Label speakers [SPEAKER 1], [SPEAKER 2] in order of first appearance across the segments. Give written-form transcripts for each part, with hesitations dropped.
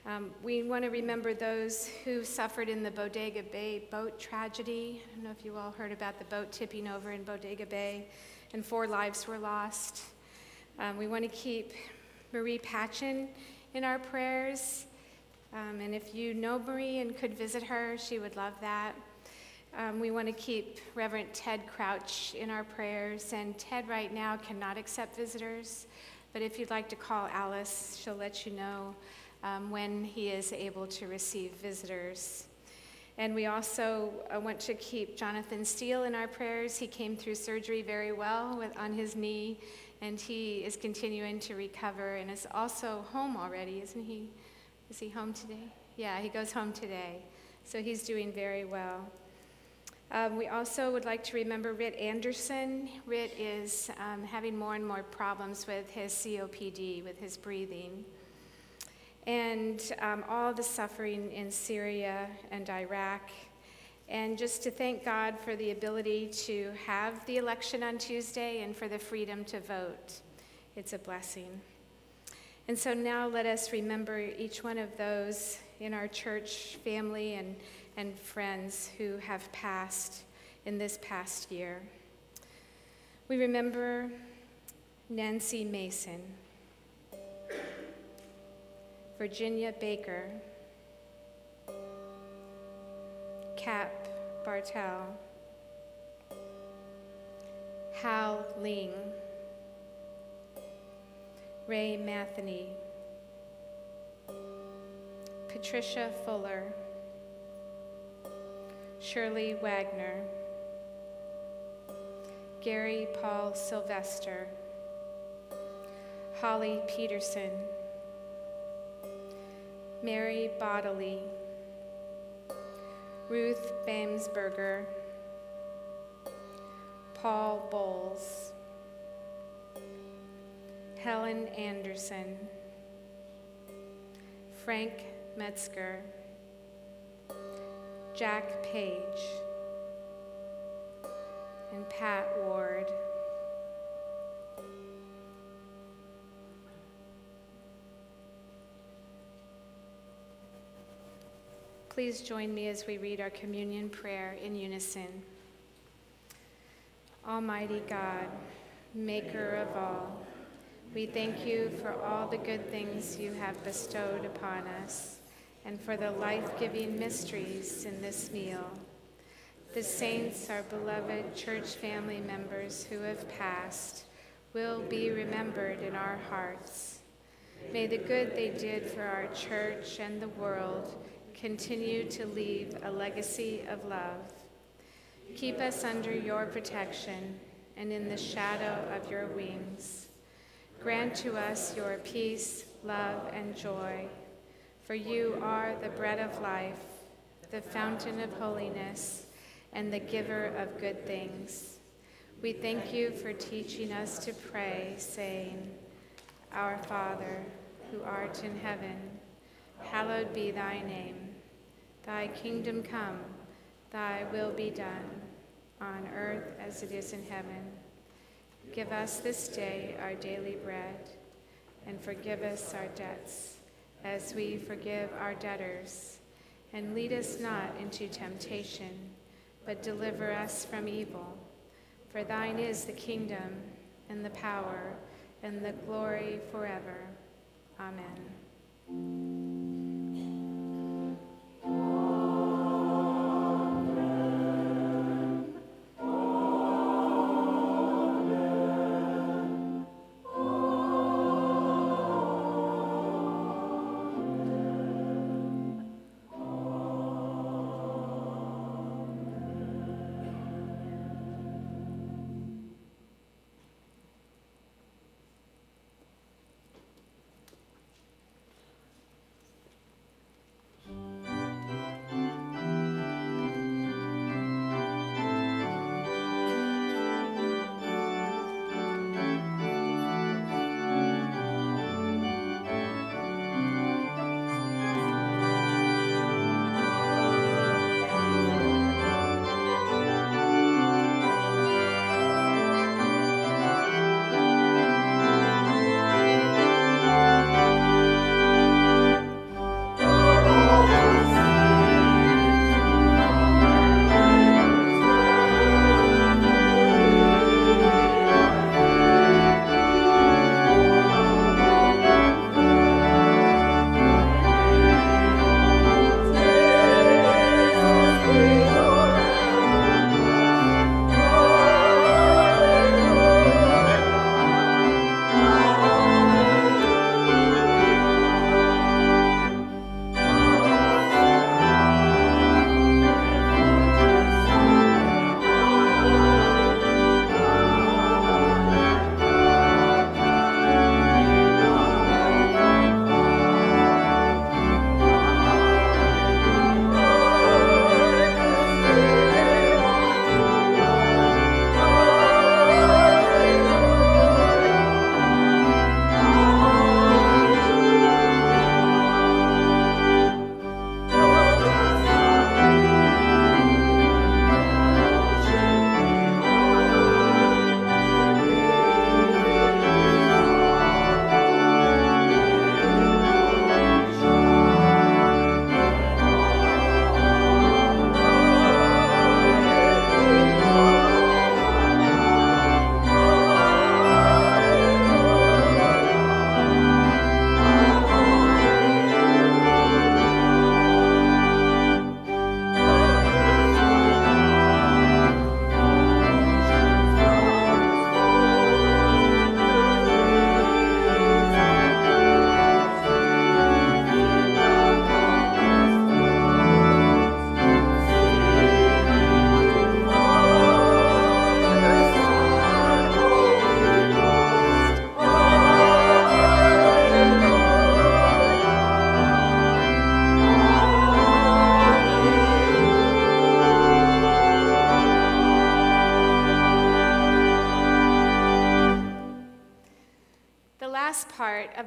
[SPEAKER 1] We want to remember those who suffered in the Bodega Bay boat tragedy. I don't know if you all heard about the boat tipping over in Bodega Bay, and 4 lives were lost. We want to keep Marie Patchen in our prayers. And if you know Marie and could visit her, she would love that. We want to keep Reverend Ted Crouch in our prayers. And Ted right now cannot accept visitors, but if you'd like to call Alice, she'll let you know when he is able to receive visitors. And we also want to keep Jonathan Steele in our prayers. He came through surgery very well on his knee, and he is continuing to recover and is also home already, isn't he? Is he home today? Yeah, he goes home today. So he's doing very well. We also would like to remember Rit Anderson. Rit is having more and more problems with his COPD, with his breathing. And all the suffering in Syria and Iraq. And just to thank God for the ability to have the election on Tuesday and for the freedom to vote. It's a blessing. And so now let us remember each one of those in our church family and friends who have passed in this past year. We remember Nancy Mason, Virginia Baker, Cap Bartel, Hal Ling, Ray Matheny, Patricia Fuller, Shirley Wagner, Gary Paul Sylvester, Holly Peterson, Mary Bodley, Ruth Bamsberger, Paul Bowles, Helen Anderson, Frank Metzger, Jack Page, and Pat Ward. Please join me as we read our communion prayer in unison. Almighty God, maker of all, we thank you for all the good things you have bestowed upon us and for the life-giving mysteries in this meal. The saints, our beloved church family members who have passed, will be remembered in our hearts. May the good they did for our church and the world continue to leave a legacy of love. Keep us under your protection and in the shadow of your wings. Grant to us your peace, love, and joy, for you are the bread of life, the fountain of holiness, and the giver of good things. We thank you for teaching us to pray, saying, Our Father, who art in heaven, hallowed be thy name. Thy kingdom come, thy will be done, on earth as it is in heaven. Give us this day our daily bread, and forgive us our debts, as we forgive our debtors. And lead us not into temptation, but deliver us from evil. For thine is the kingdom, and the power, and the glory forever. Amen.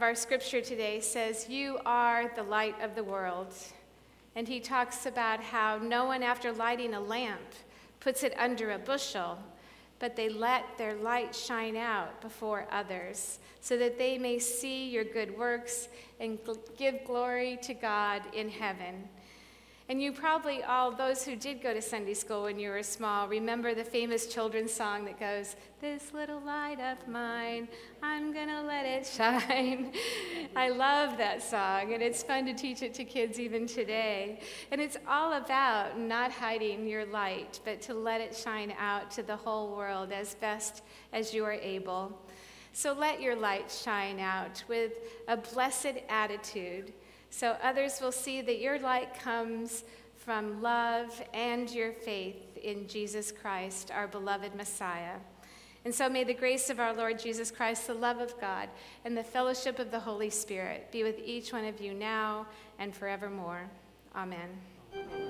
[SPEAKER 1] our scripture today says, "You are the light of the world." And he talks about how no one, after lighting a lamp, puts it under a bushel, but they let their light shine out before others, so that they may see your good works and give glory to God in heaven. And you probably all, those who did go to Sunday school when you were small, remember the famous children's song that goes, "This little light of mine, I'm gonna let it shine." I love that song, and it's fun to teach it to kids even today. And it's all about not hiding your light, but to let it shine out to the whole world as best as you are able. So let your light shine out with a blessed attitude, so others will see that your light comes from love and your faith in Jesus Christ, our beloved Messiah. And so may the grace of our Lord Jesus Christ, the love of God, and the fellowship of the Holy Spirit be with each one of you now and forevermore. Amen.